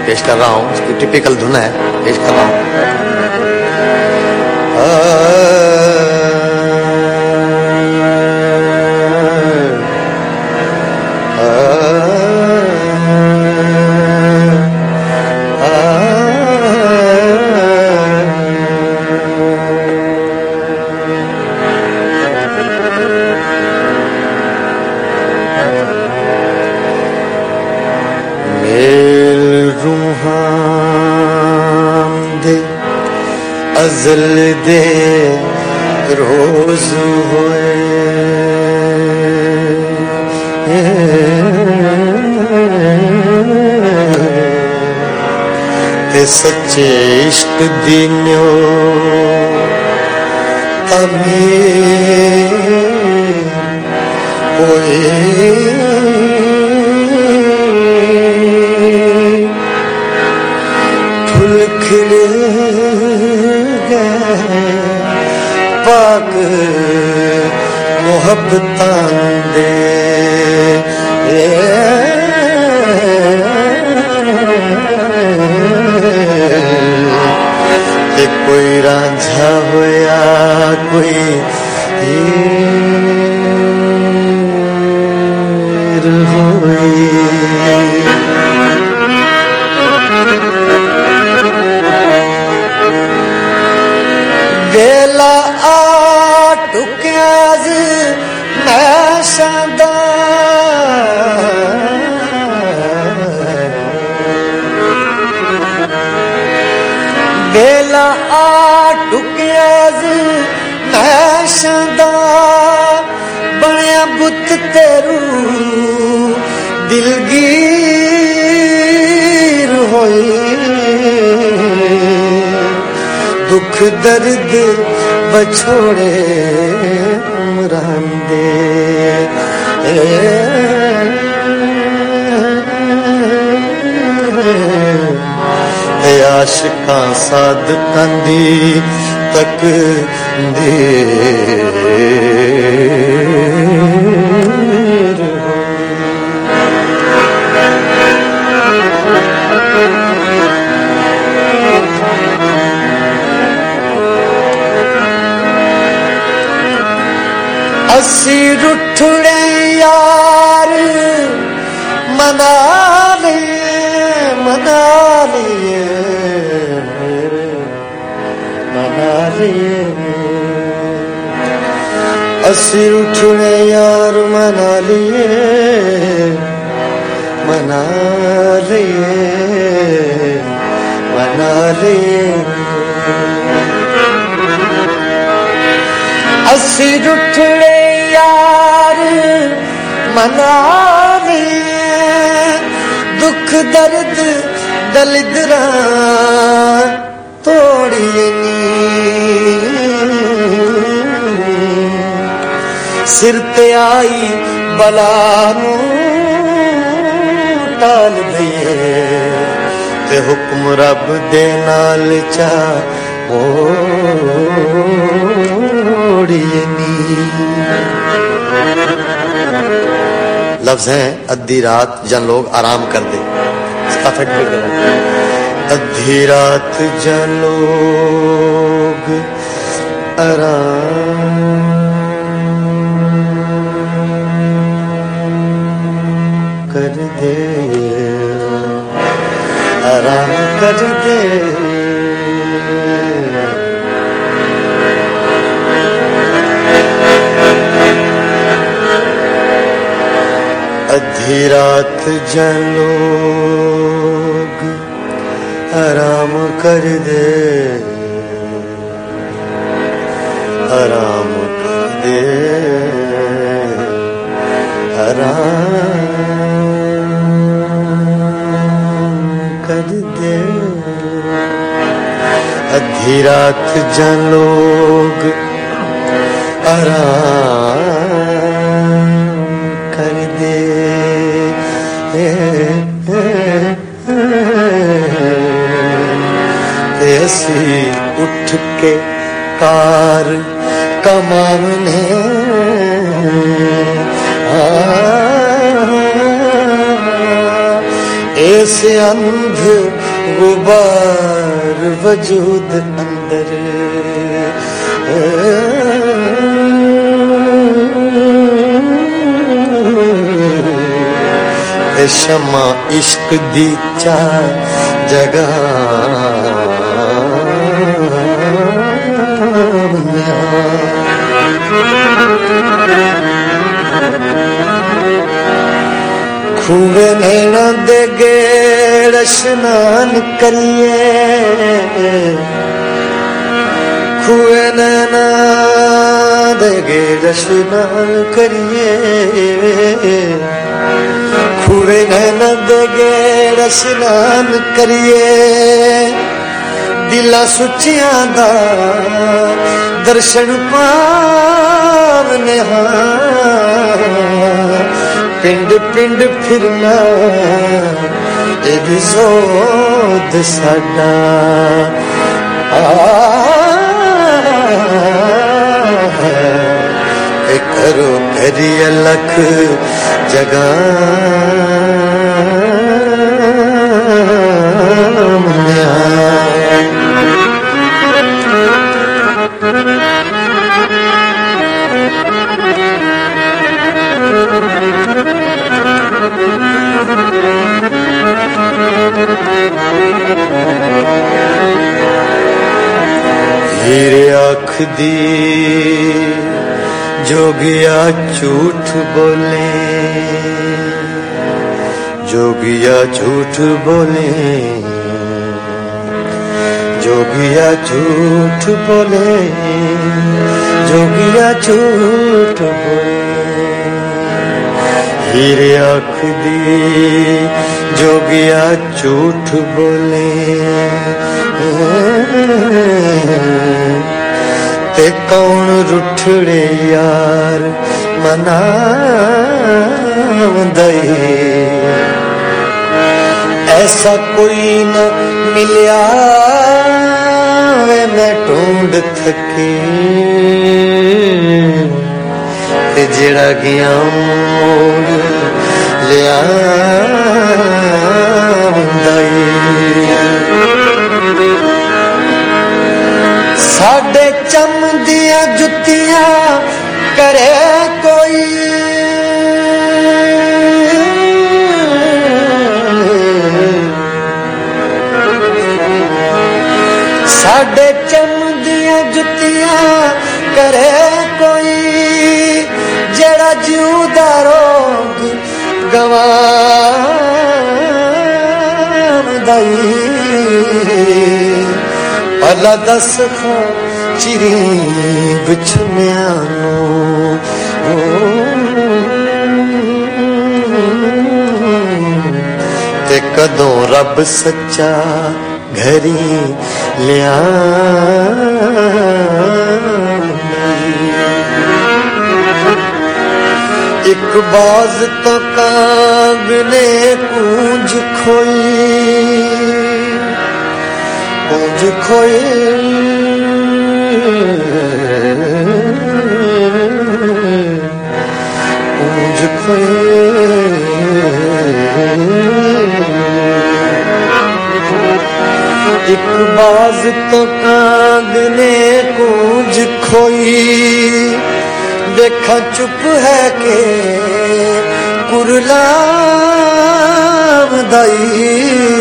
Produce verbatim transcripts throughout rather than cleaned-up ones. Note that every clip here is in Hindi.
पेश कर रहा हूँ, इसकी टिपिकल धुन है, पेश कर रहा हूँ। अज़ल दे रोज होए ते सच्चे इश्क दी न्यो अमीर होए पाक मोहब्बतां दे ते कोई रांझा होया कोई हीर होई बेला आ टुक्याज मैशादा बेला आ टुक्याज मैशादा बनया बुत तेरू दिलगीर होई दुख दर्द बछोड़े उमरांदे आशिकां सादकां दी तकदीर असी रुठड़े यार मना लिए मना लिए मना लिए असी रुठड़े यार मना लिए मना लिए मना लिए असी रुठड़े यार मना लिए दुख दर्द दलिदरा तोड़िए सिर ते आई बला नू टाल दईए ते हुक्म रब दे नाल चा ओड़िए नी। लफ्ज हैं अद्धी रात जन लोग आराम कर दे, इसका फट भी गलत। अद्धी रात जन लोग आराम कर दे आराम कर दे अद्धी रात जन लोग आराम कर दे आराम कर दे आराम कर दे अद्धी रात जन लोग आराम कर दे ऐसी उठ के कार कमाने से अंध गुबार वजूद अंदर शमा इश्क दी चार जगह खूबे नैना दे गेड़ स्नान करिए खूबे नैना दे गेड़ स्नान करिए खूबे नैना दे गेड़ स्नान करिए दिला सुचिया दा दर्शन पावने पिंड पिंड फिरना ये भी जोद साडा करो करिए लख जगह हीरे आँख दी जोगिया झूठ बोले जोगिया झूठ बोले जोगिया झूठ बोले जोगिया झूठ बोले हीरे आँख दी जोगिया झूठ बोले ते कौन रुठड़े यार मना दे ऐसा कोई न मिलिया वे मैं ढूंढ थकी ते जेड़ा गया मोड़ लिया साडे चमदियां जुतियां करे कोई साडे चमदियां जुतियां करे कोई जेड़ा जिउदा रोग गवांदाई अल्लाह दस खा चिरी बिछुनिया ते कदों रब सच्चा घरी लिया एक बाज तो काग ने कूंज खोई कूंज खोई कूंज खोई एक बाज तो काग ने कूंज खोई देखा चुप है के कुरला दाई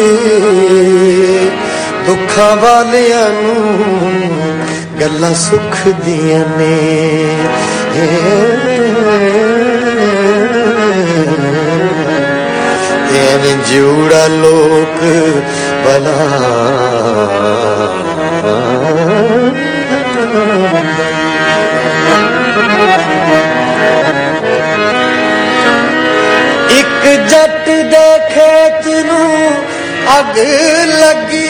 दुखा वालिया गल्लां सुख दियां ने एवें जिउड़ा लोक भला एक जट दे खेत नू अग लगी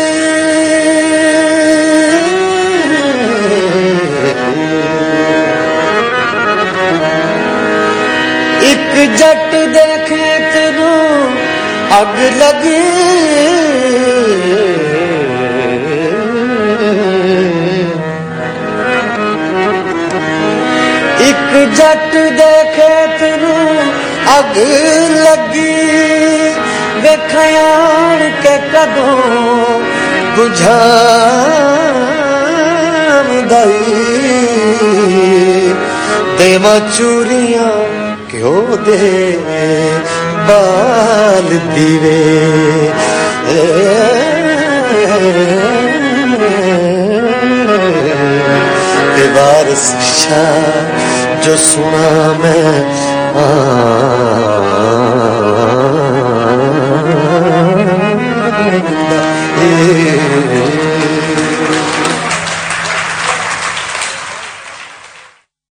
एक जट दे खेत नू अग लगी एक जट दे खेत नू अग लगी देखयान के कदों बुझाम दाई देवा चूरियां क्यों दे बाल दीवे वारस शाह जो सुना मैं